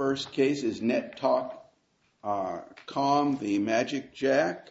first case is NetTalk Com v. magicJack.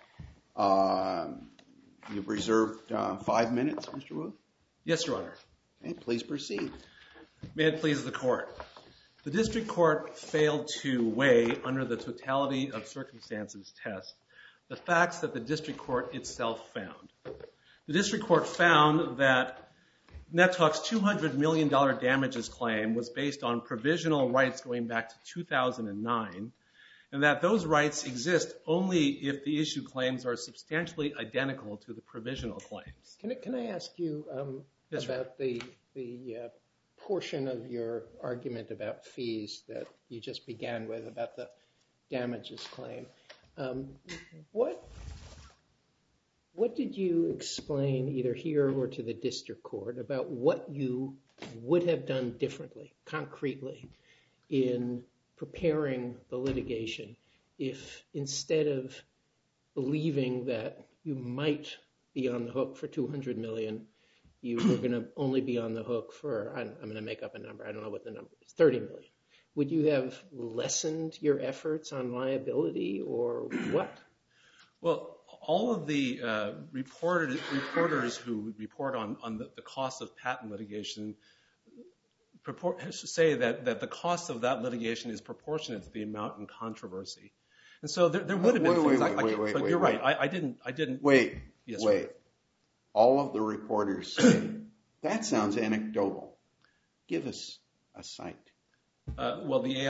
You've reserved 5 minutes, Mr. Wu. Yes, Your Honor. Okay, please proceed. May it please the Court. The District Court failed to weigh, under the totality of circumstances test, the facts that the District Court itself found. The District Court found that NetTalk's $200 million damages claim was based on provisional rights going back to 2009, and that those rights exist only if the issue claims are substantially identical to the provisional claims. Can I ask you about the portion of your argument about fees that you just began with, about the damages claim? What did you explain, either here or to the District Court, about what you would have done differently, concretely, in preparing the litigation if, instead of believing that you might be on the hook for $200 million, you were going to only be on the hook for, I'm going to make up a number, I don't know what the number is, $30 million? Would you have lessened your efforts on liability, or what? Well, all of the reporters who report on the cost of patent litigation say that the cost of that litigation is proportionate to the amount in controversy. And so there would have been things but you're right, I didn't. Wait. Yes, Wait. All of the reporters say, that sounds anecdotal. Give us a cite. Well, the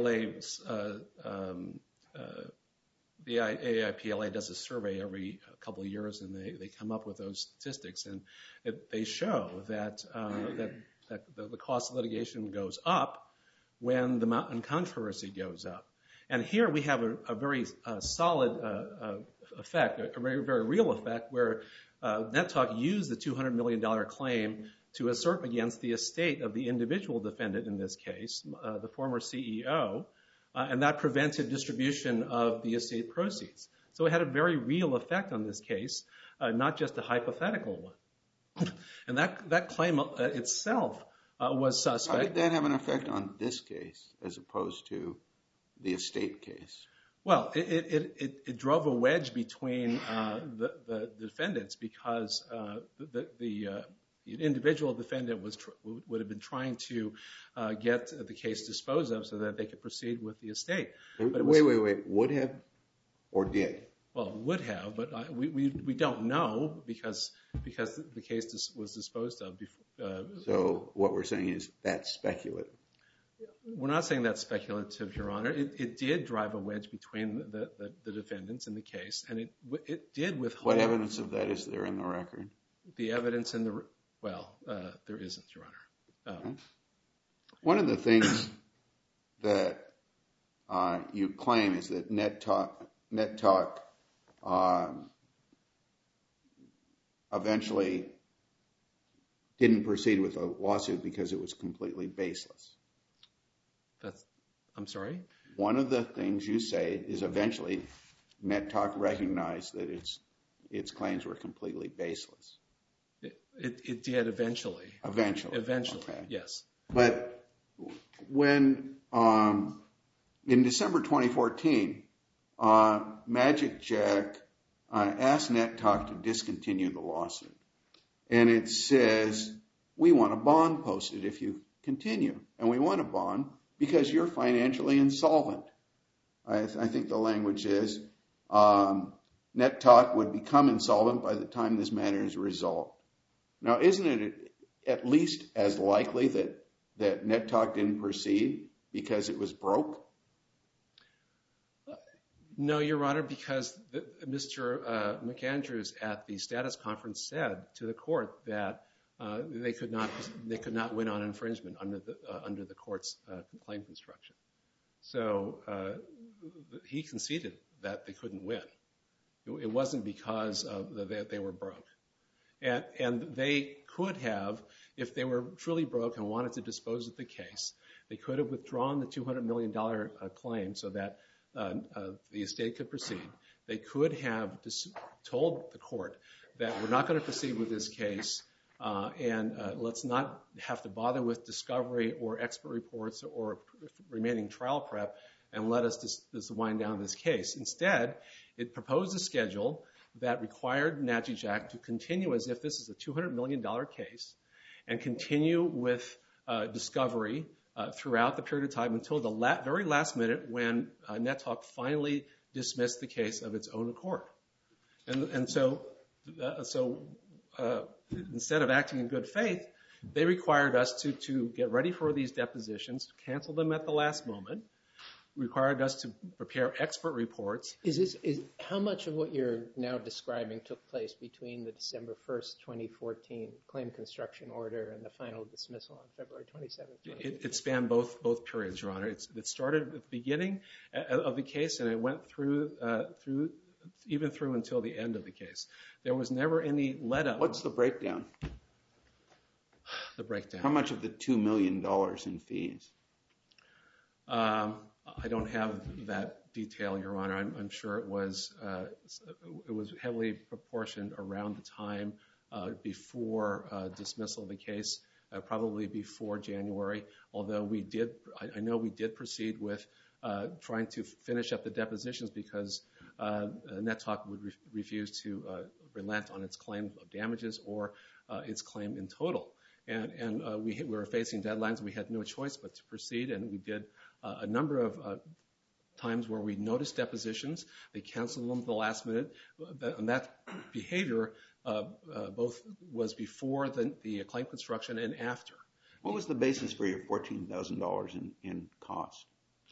AIPLA does a survey every couple of years, and they come up with those statistics, and they show that the cost of litigation goes up when the amount in controversy goes up. And here we have a very solid effect, a very, very real effect, where NetTalk used the $200 million claim to assert against the estate of the individual defendant in this case, the former CEO, and that prevented distribution of the estate proceeds. So it had a very real effect on this case, not just a hypothetical one. And that claim itself was suspect. How did that have an effect on this case as opposed to the estate case? Well, it drove a wedge between the defendants, because the individual defendant would have been trying to get the case disposed of so that they could proceed with the estate. Wait. Would have or did? Well, would have, but we don't know because the case was disposed of before. So what we're saying is that's speculative. We're not saying that's speculative, Your Honor. It did drive a wedge between the defendants in the case, and it did withhold. What evidence of that is there in the record? The evidence in the, well, there isn't, Your Honor. Okay. One of the things that you claim is that NetTalk eventually didn't proceed with a lawsuit because it was completely baseless. I'm sorry? One of the things you say is eventually NetTalk recognized that its claims were completely baseless. It did eventually. Eventually. Eventually, okay. Yes. But when, in December 2014, magicJack asked NetTalk to discontinue the lawsuit. And it says, we want a bond posted if you continue. And we want a bond because you're financially insolvent. I think the language is, NetTalk would become insolvent by the time this matter is resolved. Now, isn't it at least as likely that NetTalk didn't proceed because it was broke? No, Your Honor, because Mr. McAndrews at the status conference said to the court that they could not win on infringement under the court's claim construction. So he conceded that they couldn't win. It wasn't because they were broke. And they could have, if they were truly broke and wanted to dispose of the case, they could have withdrawn the $200 million claim so that the estate could proceed. They could have told the court that we're not going to proceed with this case. and let's not have to bother with discovery or expert reports or remaining trial prep and let us just wind down this case. Instead, it proposed a schedule that required Nagijac to continue as if this is a $200 million case and continue with discovery throughout the period of time until the very last minute when NetTalk finally dismissed the case of its own accord. And so instead of acting in good faith, they required us to get ready for these depositions, cancel them at the last moment, required us to prepare expert reports. How much of what you're now describing took place between the December 1st, 2014 claim construction order and the final dismissal on February 27th? It spanned both periods, Your Honor. It started at the beginning of the case, and it went through until the end of the case. There was never any let-up. What's the breakdown? The breakdown. How much of the $2 million in fees? I don't have that detail, Your Honor. I'm sure it was heavily proportioned around the time before dismissal of the case, probably before January. Although I know we did proceed with trying to finish up the depositions because NetTalk would refuse to relent on its claim of damages or its claim in total. And we were facing deadlines. We had no choice but to proceed, and we did a number of times where we noticed depositions. They canceled them at the last minute. And that behavior both was before the claim construction and after. What was the basis for your $14,000 in cost?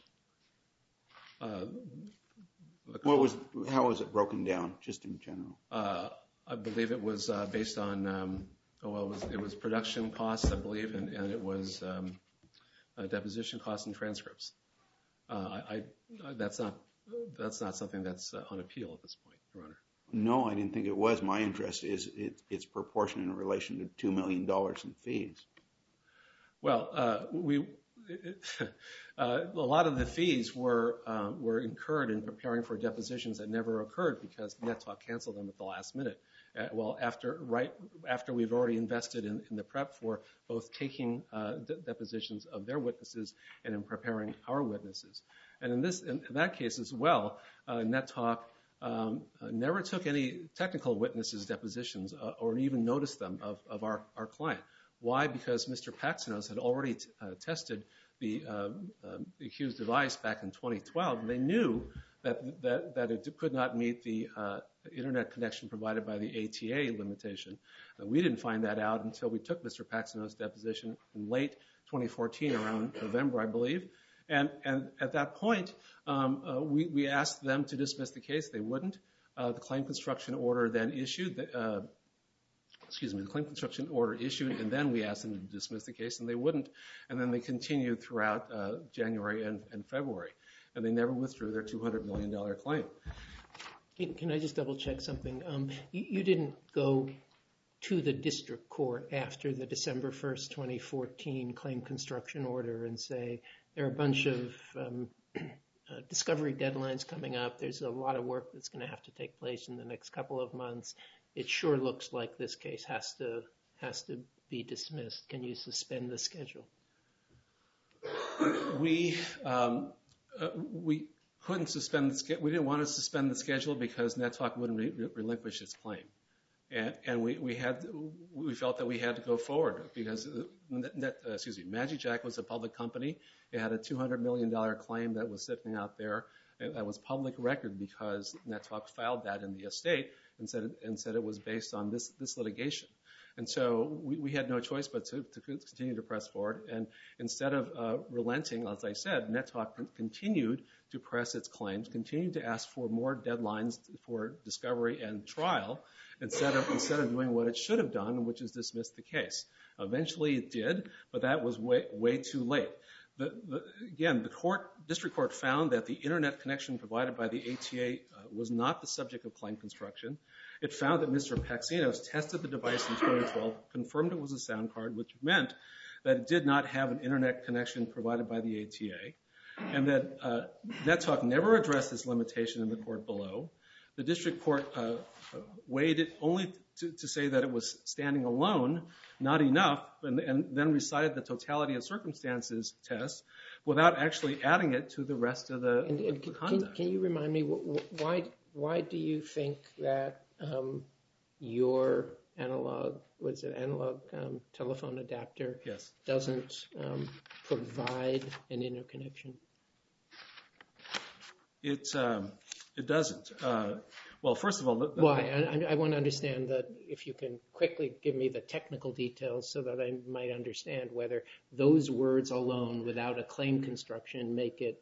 How was it broken down, just in general? I believe it was based on, it was production costs, I believe, and it was deposition costs and transcripts. That's not something that's on appeal at this point, Your Honor. No, I didn't think it was. My interest is its proportion in relation to $2 million in fees. Well, a lot of the fees were incurred in preparing for depositions that never occurred because NetTalk canceled them at the last minute. After we've already invested in the prep for both taking depositions of their witnesses and in preparing our witnesses. And in that case as well, NetTalk never took any technical witnesses' depositions or even noticed them of our client. Why? Because Mr. Paxinos had already tested the accused device back in 2012, and they knew that it could not meet the internet connection provided by the ATA limitation. We didn't find that out until we took Mr. Paxinos' deposition in late 2014, around November, I believe. And at that point, we asked them to dismiss the case. They wouldn't. The claim construction order then issued. The claim construction order issued, and then we asked them to dismiss the case, and they wouldn't. And then they continued throughout January and February, and they never withdrew their $200 million claim. Can I just double check something? You didn't go to the district court after the December 1st, 2014 claim construction order and say, there are a bunch of discovery deadlines coming up. There's a lot of work that's going to have to take place in the next couple of months. It sure looks like this case has to be dismissed. Can you suspend the schedule? We couldn't suspend the schedule. We didn't want to suspend the schedule because NetTalk wouldn't relinquish its claim, and we felt that we had to go forward because Magijack was a public company. It had a $200 million claim that was sitting out there. That was public record because NetTalk filed that in the estate and said it was based on this litigation. And so we had no choice but to continue to press forward. And instead of relenting, as I said, NetTalk continued to press its claims, continued to ask for more deadlines for discovery and trial instead of doing what it should have done, which is dismiss the case. Eventually it did, but that was way too late. Again, the district court found that the internet connection provided by the ATA was not the subject of claim construction. It found that Mr. Paxinos tested the device in 2012, confirmed it was a sound card, which meant that it did not have an internet connection provided by the ATA, and that NetTalk never addressed this limitation in the court below. The district court weighed it only to say that it was standing alone, not enough, and then recited the totality of circumstances test without actually adding it to the rest of the conduct. Can you remind me, why do you think that your analog telephone adapter doesn't provide an interconnection? It doesn't. Well, first of all, why? I want to understand that. If you can quickly give me the technical details so that I might understand whether those words alone, without a claim construction, make it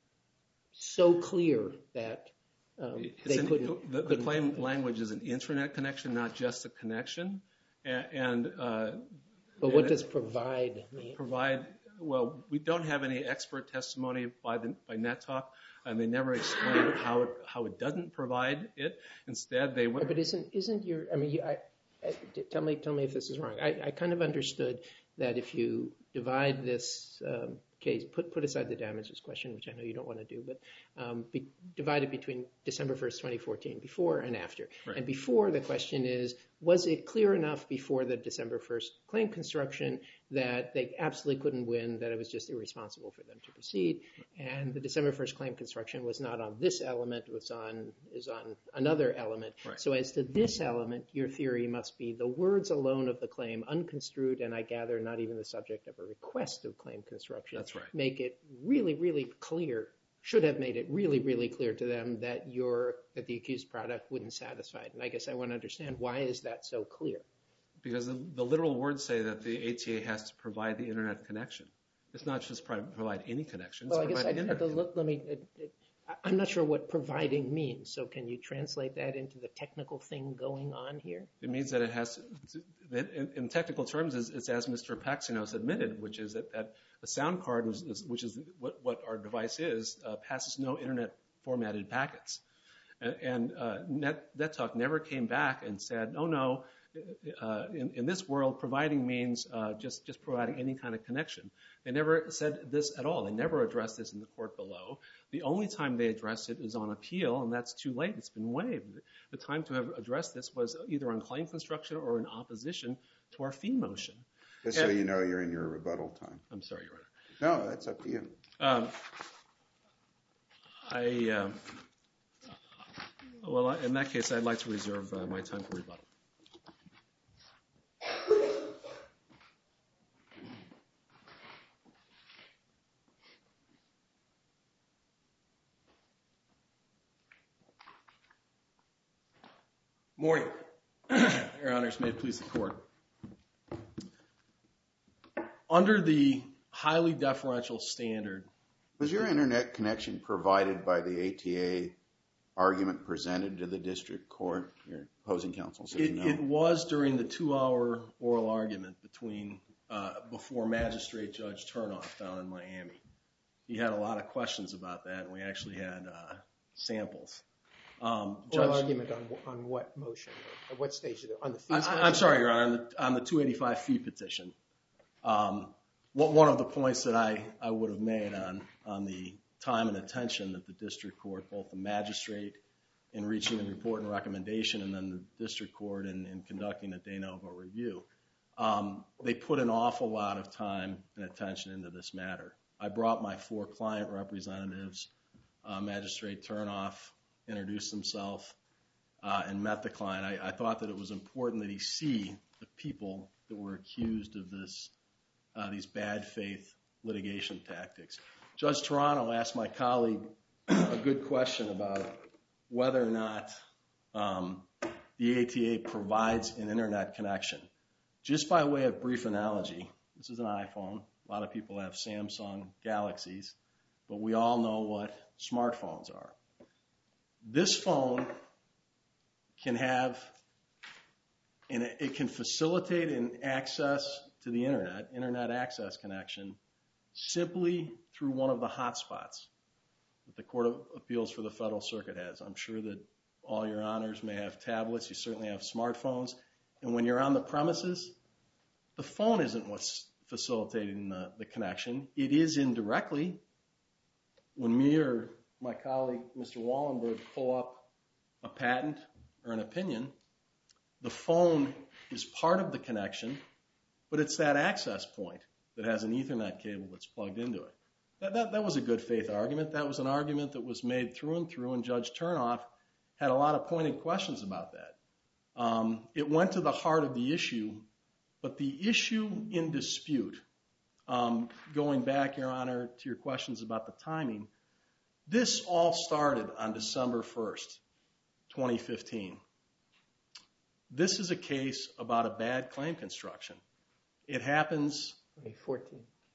so clear that they couldn't. The claim language is an internet connection, not just a connection. But what does provide mean? Provide. Well, we don't have any expert testimony by NetTalk, and they never explained how it doesn't provide it. Instead, they went. But isn't your? I mean, tell me if this is wrong. I kind of understood that if you divide this case, put aside the damages question, which I know you don't want to do, but divide it between December 1st, 2014, before and after. Right. And before, the question is, was it clear enough before the December 1st claim construction that they absolutely couldn't win, that it was just irresponsible for them to proceed? And the December 1st claim construction was not on this element, it was on another element. Right. So as to this element, your theory must be the words alone of the claim, unconstrued, and I gather not even the subject of a request of claim construction. That's right. Make it really, really clear, should have made it really, really clear to them that the accused product wouldn't satisfy it. And I guess I want to understand, why is that so clear? Because the literal words say that the ATA has to provide the internet connection. It's not just provide any connection. Well, I guess I'd have to look. I'm not sure what providing means. So can you translate that into the technical thing going on here? It means that it has to, in technical terms, it's as Mr. Paxinos admitted, which is that a sound card, which is what our device is, passes no internet formatted packets. And NetTalk never came back and said, oh no, in this world, providing means just providing any kind of connection. They never said this at all. They never addressed this in the court below. The only time they addressed it is on appeal, and that's too late. It's been waived. The time to have addressed this was either on claim construction or in opposition to our fee motion. Just so you know, you're in your rebuttal time. I'm sorry, Your Honor. No, that's up to you. Well, in that case, I'd like to reserve my time for rebuttal. Morning. Your Honors, may it please the Court. Under the highly deferential standard... Was your internet connection provided by the ATA argument presented to the district court? Your opposing counsel says no. It was during the 2-hour oral argument before Magistrate Judge Turnoff down in Miami. He had a lot of questions about that, and we actually had samples. Oral argument on what motion? At what stage? On the fees motion? I'm sorry, Your Honor, on the 285 fee petition. One of the points that I would have made on the time and attention that the district court, both the magistrate in reaching the report and recommendation, and then the district court in conducting a de novo review, they put an awful lot of time and attention into this matter. I brought my 4 client representatives. Magistrate Turnoff introduced himself and met the client. I thought that it was important that he see the people that were accused of these bad faith litigation tactics. Judge Toronto asked my colleague a good question about whether or not the ATA provides an internet connection. Just by way of brief analogy, this is an iPhone. A lot of people have Samsung Galaxies, but we all know what smartphones are. This phone can have, and it can facilitate an access to the internet access connection, simply through one of the hotspots that the Court of Appeals for the Federal Circuit has. I'm sure that all your honors may have tablets. You certainly have smartphones. And when you're on the premises, the phone isn't what's facilitating the connection. It is indirectly. When me or my colleague, Mr. Wallenberg, pull up a patent or an opinion, The phone is part of the connection, but it's that access point that has an Ethernet cable that's plugged into it. That was a good faith argument. That was an argument that was made through and through, and Judge Turnoff had a lot of pointed questions about that. It went to the heart of the issue, but the issue in dispute, going back, Your Honor, to your questions about the timing, this all started on December 1st, 2015. This is a case about a bad claim construction. It happens... 2014.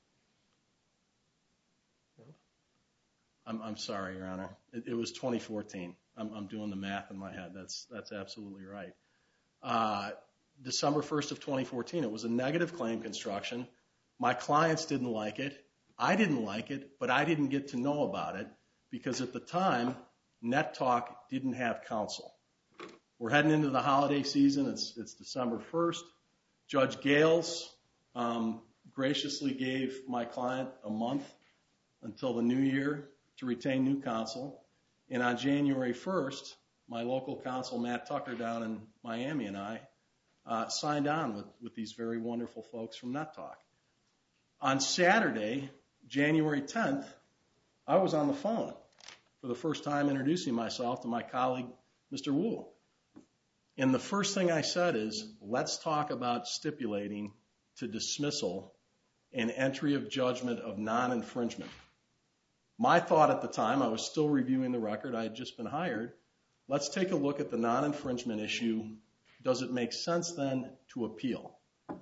I'm sorry, Your Honor. It was 2014. I'm doing the math in my head. That's absolutely right. December 1st of 2014, it was a negative claim construction. My clients didn't like it. I didn't like it, but I didn't get to know about it because at the time, NetTalk didn't have counsel. We're heading into the holiday season. It's December 1st. Judge Gales graciously gave my client a month until the new year to retain new counsel. And on January 1st, my local counsel, Matt Tucker, down in Miami, and I signed on with these very wonderful folks from NetTalk. On Saturday, January 10th, I was on the phone for the first time introducing myself to my colleague, Mr. Wu. And the first thing I said is, let's talk about stipulating to dismissal an entry of judgment of non-infringement. My thought at the time, I was still reviewing the record, I had just been hired, let's take a look at the non-infringement issue. Does it make sense then to appeal?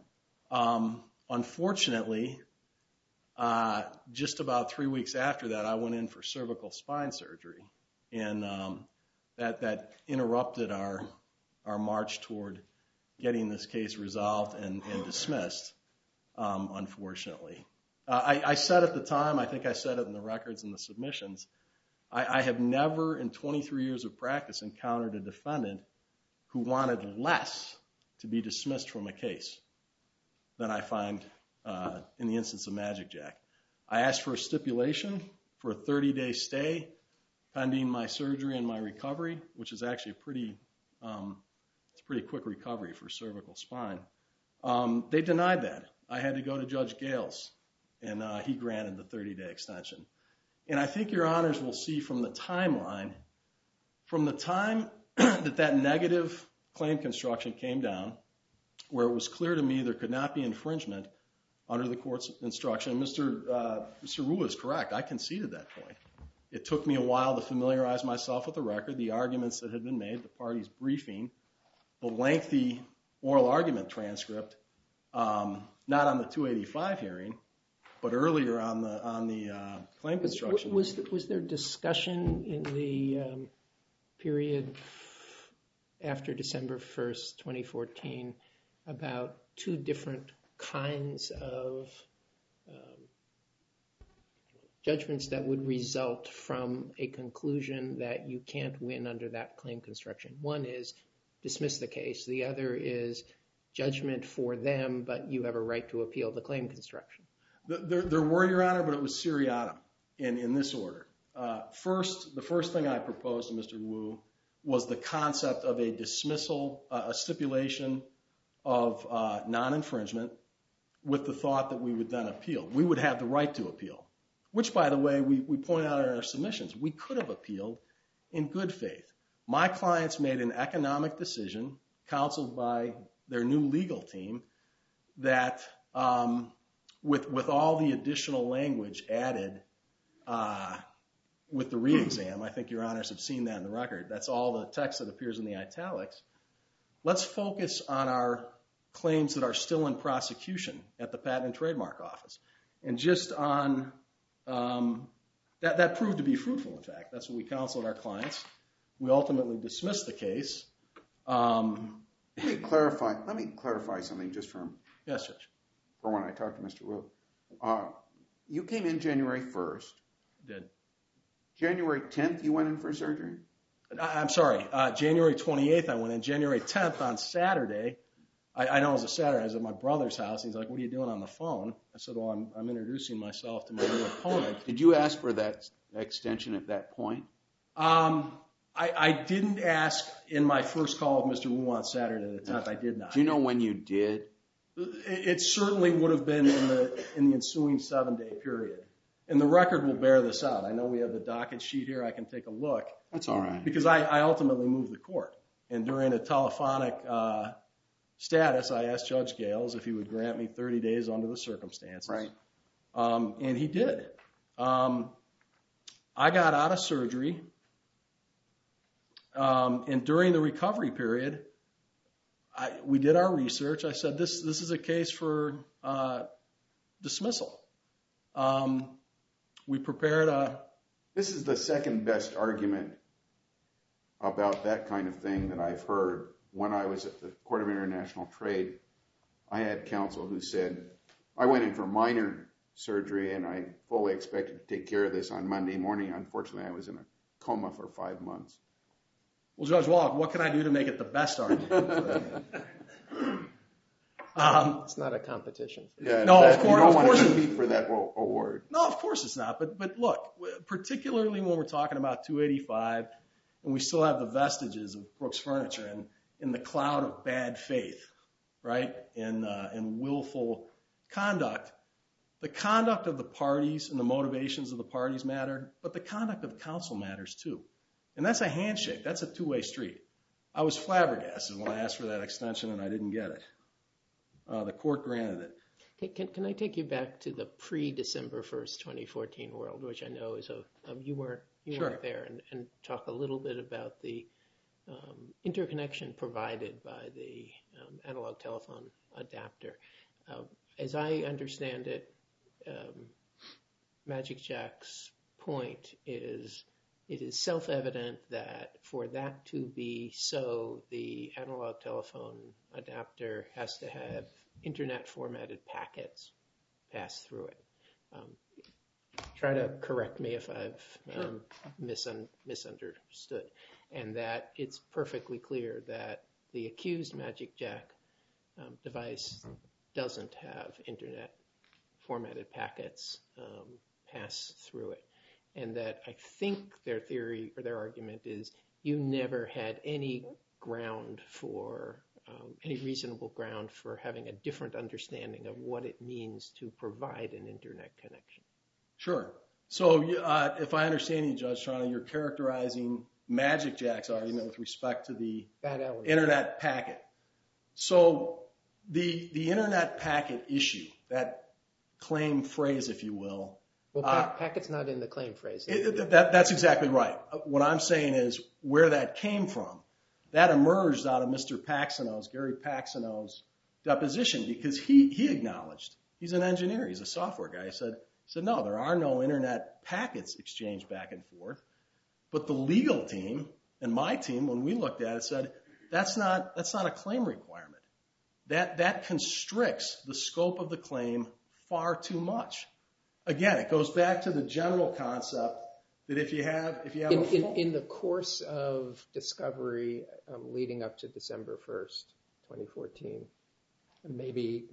Unfortunately, just about 3 weeks after that, I went in for cervical spine surgery. And that interrupted our march toward getting this case resolved and dismissed, unfortunately. I said at the time, I think I said it in the records and the submissions, I have never in 23 years of practice encountered a defendant who wanted less to be dismissed from a case than I find in the instance of Magic Jack. I asked for a stipulation for a 30-day stay pending my surgery and my recovery, which is actually a pretty quick recovery for cervical spine. They denied that. I had to go to Judge Gales, and he granted the 30-day extension. And I think Your Honors will see from the timeline, from the time that negative claim construction came down, where it was clear to me there could not be infringement under the court's instruction. Mr. Wu is correct. I conceded that point. It took me a while to familiarize myself with the record, the arguments that had been made, the party's briefing, the lengthy oral argument transcript, not on the 285 hearing, but earlier on the claim construction. Was there discussion in the period after December 1st, 2014, about two different kinds of judgments that would result from a conclusion that you can't win under that claim construction? One is dismiss the case. The other is judgment for them, but you have a right to appeal the claim construction. There were, Your Honor, but it was seriatim in this order. The first thing I proposed to Mr. Wu was the concept of a dismissal, a stipulation of non-infringement with the thought that we would then appeal. We would have the right to appeal, which, by the way, we point out in our submissions. We could have appealed in good faith. My clients made an economic decision, counseled by their new legal team, that with all the additional language added with the re-exam, I think Your Honors have seen that in the record. That's all the text that appears in the italics. Let's focus on our claims that are still in prosecution at the Patent and Trademark Office. And just on that proved to be fruitful, in fact. That's what we counseled our clients. We ultimately dismissed the case. Let me clarify something just from Yes, Judge. for when I talked to Mr. Wu. You came in January 1st. Did. January 10th, you went in for surgery? I'm sorry. January 28th, I went in. January 10th, on Saturday, I know it was a Saturday. I was at my brother's house. He's like, what are you doing on the phone? I said, well, I'm introducing myself to my new opponent. Did you ask for that extension at that point? I didn't ask in my first call with Mr. Wu on Saturday the 10th. I did not. Do you know when you did? It certainly would have been in the ensuing 7-day period. And the record will bear this out. I know we have the docket sheet here. I can take a look. That's all right. Because I ultimately moved the court. And during a telephonic status, I asked Judge Gales if he would grant me 30 days under the circumstances. Right. And he did. I got out of surgery. And during the recovery period, we did our research. I said, this is a case for dismissal. We prepared a... This is the second best argument about that kind of thing that I've heard. When I was at the Court of International Trade, I had counsel who said, I went in for minor surgery and I fully expected to take care of this on Monday morning. Unfortunately, I was in a coma for 5 months. Well, Judge Wallach, what can I do to make it the best argument? It's not a competition. Yeah, no, of course, you don't want to compete for that award. No, of course it's not. But look, particularly when we're talking about 285, and we still have the vestiges of Brooks Furniture and in the cloud of bad faith, right, and willful conduct. The conduct of the parties and the motivations of the parties matter, but the conduct of counsel matters too. And that's a handshake. That's a two-way street. I was flabbergasted when I asked for that extension and I didn't get it. The court granted it. Can I take you back to the pre-December 1st, 2014 world, which I know is you weren't there, and talk a little bit about the interconnection provided by the analog telephone adapter. As I understand it, magicJack's point is it is self-evident that for that to be so, the analog telephone adapter has to have internet formatted packets pass through it. Try to correct me if I've misunderstood. And that it's perfectly clear that the accused magicJack device doesn't have internet formatted packets pass through it. And that I think their theory or their argument is you never had any ground for, any reasonable ground for having a different understanding of what it means to provide an internet connection. Sure. So if I understand you, Judge Toronto, you're characterizing magicJack's argument with respect to the internet packet. So the internet packet issue, that claim phrase, if you will. Well, packet's not in the claim phrase. That's exactly right. What I'm saying is where that came from, that emerged out of Mr. Paxino's, Gary Paxino's deposition, because he acknowledged, he's an engineer, he's a software guy. He said, no, there are no internet packets exchanged back and forth. But the legal team and my team, when we looked at it, said, that's not a claim requirement. That constricts the scope of the claim far too much. Again, it goes back to the general concept that if you have in the course of discovery leading up to December 1st, 2014, maybe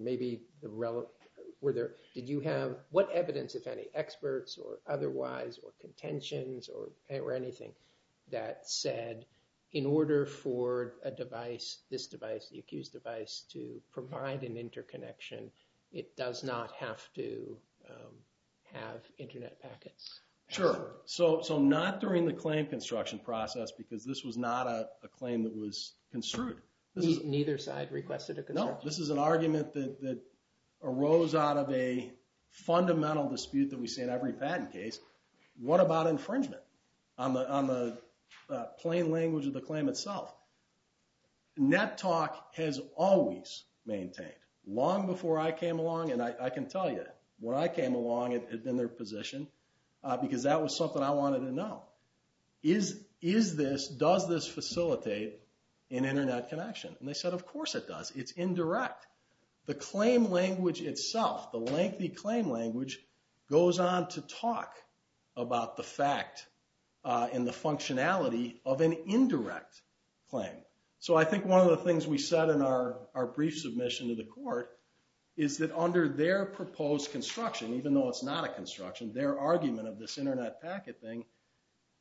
did you have what evidence, if any, experts or otherwise, or contentions or anything that said in order for a device, this device, the accused device, to provide an interconnection, it does not have to have internet packets? Sure. So not during the claim construction process, because this was not a claim that was construed. Neither side requested a construction? No, this is an argument that arose out of a fundamental dispute that we see in every patent case. What about infringement on the plain language of the claim itself? NetTalk has always maintained, long before I came along, and I can tell you, when I came along, it had been their position, because that was something I wanted to know. Does this facilitate an internet connection? And they said, of course it does. It's indirect. The claim language itself, the lengthy claim language, goes on to talk about the fact and the functionality of an indirect claim. So I think one of the things we said in our brief submission to the court is that under their proposed construction, even though it's not a construction, their argument of this internet packet thing,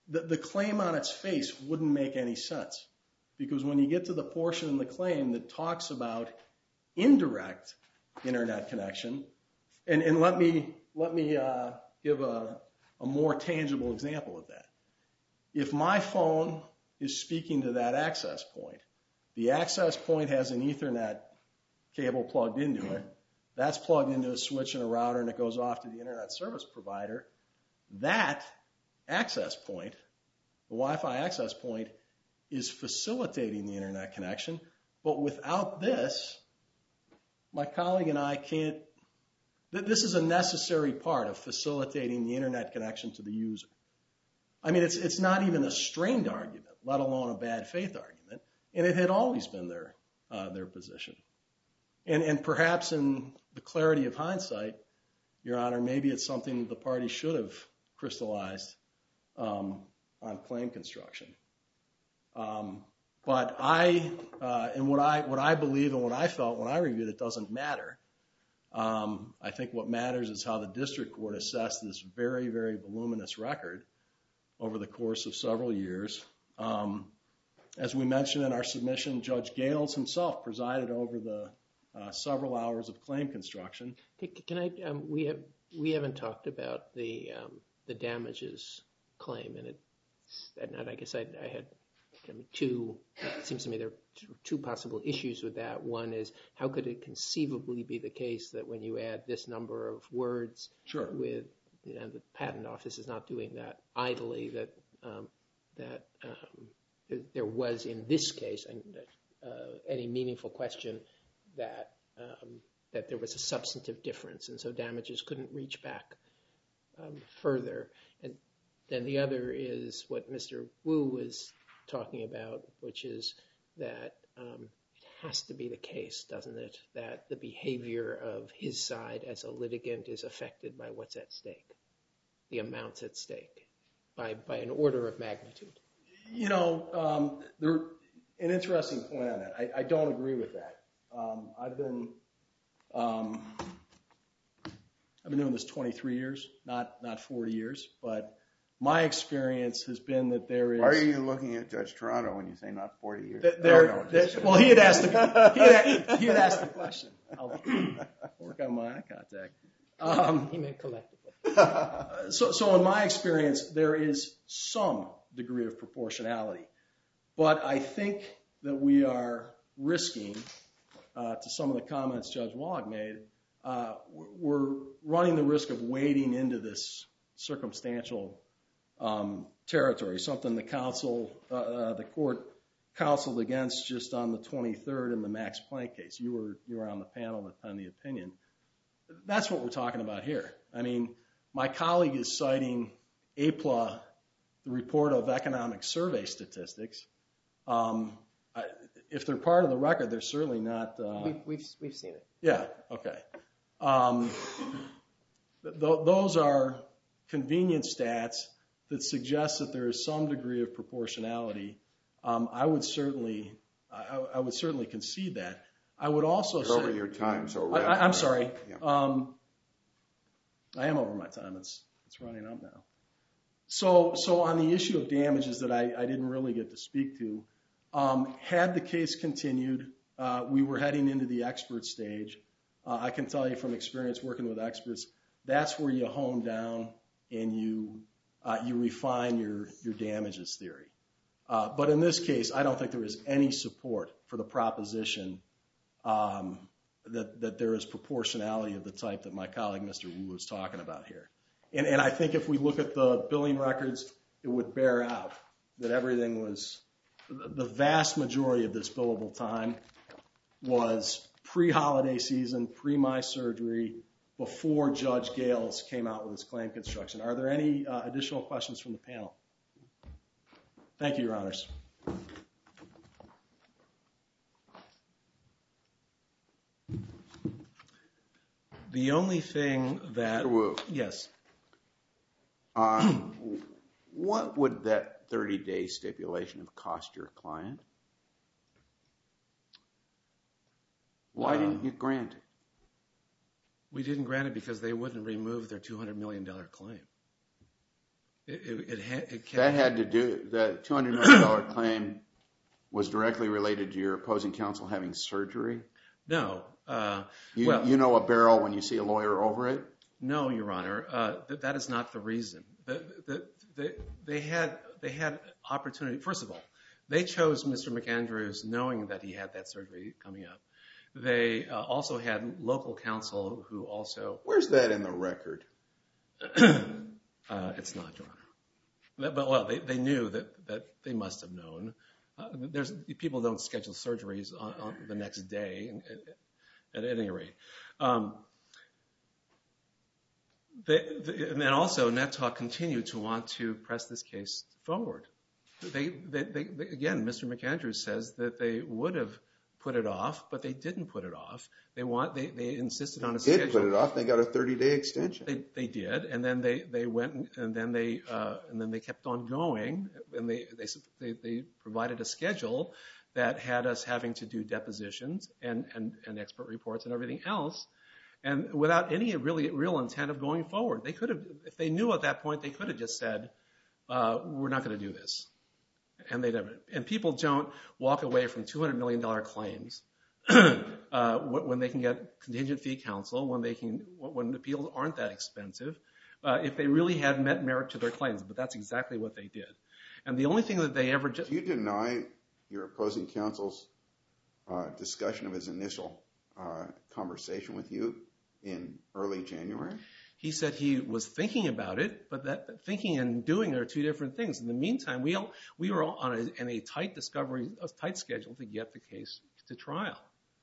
the claim on its face wouldn't make any sense. Because when you get to the portion in the claim that talks about indirect internet connection, and let me give a more tangible example of that. If my phone is speaking to that access point, the access point has an Ethernet cable plugged into it. That's plugged into a switch and a router, and it goes off to the internet service provider. That access point, the Wi-Fi access point, is facilitating the internet connection. But without this, my colleague and I can't. This is a necessary part of facilitating the internet connection to the user. I mean, it's not even a strained argument, let alone a bad faith argument, and it had always been their position. And perhaps in the clarity of hindsight, Your Honor, maybe it's something the party should have crystallized on claim construction. But and what I believe and what I felt when I reviewed it doesn't matter. I think what matters is how the district court assessed this very, very voluminous record over the course of several years. As we mentioned in our submission, Judge Gales himself presided over the several hours of claim construction. Can I? We haven't talked about the damages claim, and I guess I had two. It seems to me there are two possible issues with that. One is, how could it conceivably be the case that when you add this number of words, Sure, with the patent office is not doing that idly, that there was in this case any meaningful question that there was a substantive difference, and so damages couldn't reach back further. And then the other is what Mr. Wu was talking about, which is that it has to be the case, doesn't it, that the behavior of his side as a litigant is affected by what's at stake, the amounts at stake, by an order of magnitude. You know, an interesting point on that. I don't agree with that. I've been doing this 23 years, not 40 years, but my experience has been that there is. Why are you looking at Judge Toronto when you say not 40 years? Well, he had asked the question. I'll work on my eye contact. He meant collectively. So in my experience, there is some degree of proportionality, but I think that we are risking, to some of the comments Judge Wallach made, we're running the risk of wading into this circumstantial territory, something the court counseled against just on the 23rd in the Max Planck case. You were on the panel that penned the opinion. That's what we're talking about here. I mean, my colleague is citing APLA, the Report of Economic Survey Statistics. If they're part of the record, they're certainly not. We've seen it. Yeah. Okay. Those are convenient stats that suggest that there is some degree of proportionality. I would certainly concede that. I would also say. Over your time, so. I'm sorry. Yeah. I am over my time. It's running up now. So on the issue of damages that I didn't really get to speak to, had the case continued, we were heading into the expert stage. I can tell you from experience working with experts, that's where you hone down and you refine your damages theory. But in this case, I don't think there is any support for the proposition that there is proportionality of the type that my colleague Mr. Wu was talking about here. And I think if we look at the billing records, it would bear out that everything was, the vast majority of this billable time was pre-holiday season, pre-my surgery, before Judge Gales came out with his claim construction. Are there any additional questions from the panel? Thank you, Your Honors. The only thing that... Mr. Wu. Yes. What would that 30-day stipulation have cost your client? Why didn't you grant it? We didn't grant it because they wouldn't remove their $200 million claim. That had to do, the $200 million claim was directly related to your opposing counsel having surgery? No. You know a barrel when you see a lawyer over it? No, Your Honor. That is not the reason. They had opportunity. First of all, they chose Mr. McAndrews knowing that he had that surgery coming up. They also had local counsel who also... Where's that in the record? It's not, Your Honor. But, well, they knew that they must have known. People don't schedule surgeries on the next day, at any rate. And then also, NetTalk continued to want to press this case forward. Again, Mr. McAndrews says that they would have put it off, but they didn't put it off. They insisted on a schedule. They did put it off. They got a 30-day extension. They did, and then they went, and then they kept on going, and they provided a schedule that had us having to do depositions and expert reports and everything else, and without any real intent of going forward. They could have, if they knew at that point, they could have just said, "We're not going to do this," and they never. And people don't walk away from $200 million claims when they can get contingent fee counsel, when appeals aren't that expensive, if they really had met merit to their claims. But that's exactly what they did. And the only thing that they ever... Do you deny your opposing counsel's discussion of his initial conversation with you in early January? He said he was thinking about it, but that thinking and doing are two different things. In the meantime, we were on a tight schedule to get the case to trial.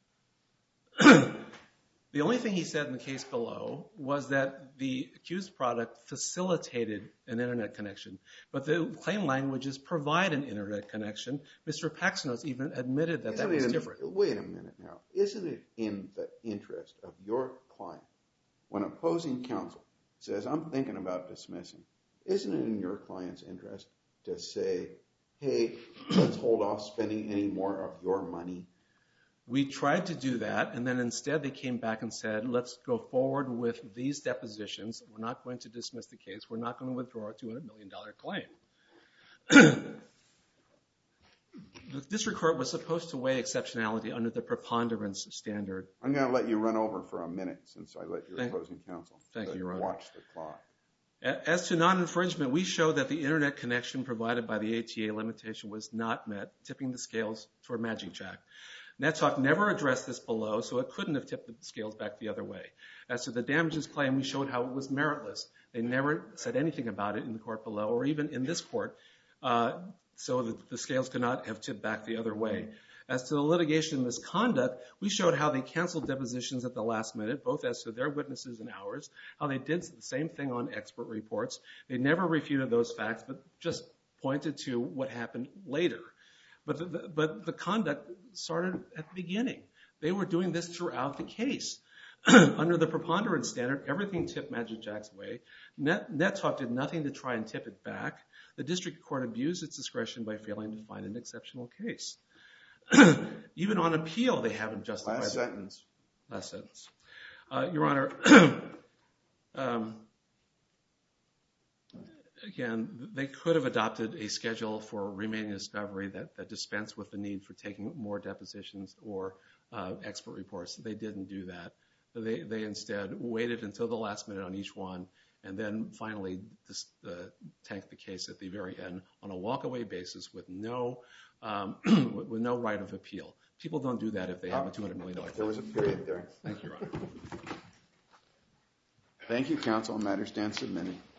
The only thing he said in the case below was that the accused product facilitated an internet connection, but the claim languages provide an internet connection. Mr. Paxnos even admitted that was different. Wait a minute now. Isn't it in the interest of your client when opposing counsel says, "I'm thinking about dismissing," isn't it in your client's interest to say, "Hey, let's hold off spending any more of your money"? We tried to do that, and then instead they came back and said, "Let's go forward with these depositions. We're not going to dismiss the case. We're not going to withdraw our $200 million claim." The district court was supposed to weigh exceptionality under the preponderance standard. I'm going to let you run over for a minute since I let your opposing counsel watch the clock. As to non-infringement, we showed that the internet connection provided by the ATA limitation was not met, tipping the scales toward magicJack. NetTalk never addressed this below, so it couldn't have tipped the scales back the other way. As to the damages claim, we showed how it was meritless. They never said anything about it in the court below, or even in this court, so that the scales could not have tipped back the other way. As to the litigation misconduct, we showed how they canceled depositions at the last minute, both as to their witnesses and ours, how they did the same thing on expert reports. They never refuted those facts, but just pointed to what happened later. But the conduct started at the beginning. They were doing this throughout the case. Under the preponderance standard, everything tipped magicJack's way. NetTalk did nothing to try and tip it back. The district court abused its discretion by failing to find an exceptional case. Even on appeal, they haven't justified it. Last sentence. Your Honor, again, they could have adopted a schedule for remaining discovery that dispensed with the need for taking more depositions or expert reports. They didn't do that. They instead waited until the last minute on each one, and then finally tanked the case at the very end on a walkaway basis with no right of appeal. People don't do that if they have a $200 million claim. There was a period there. Thank you, Your Honor. Thank you, counsel. Matter stands submitted.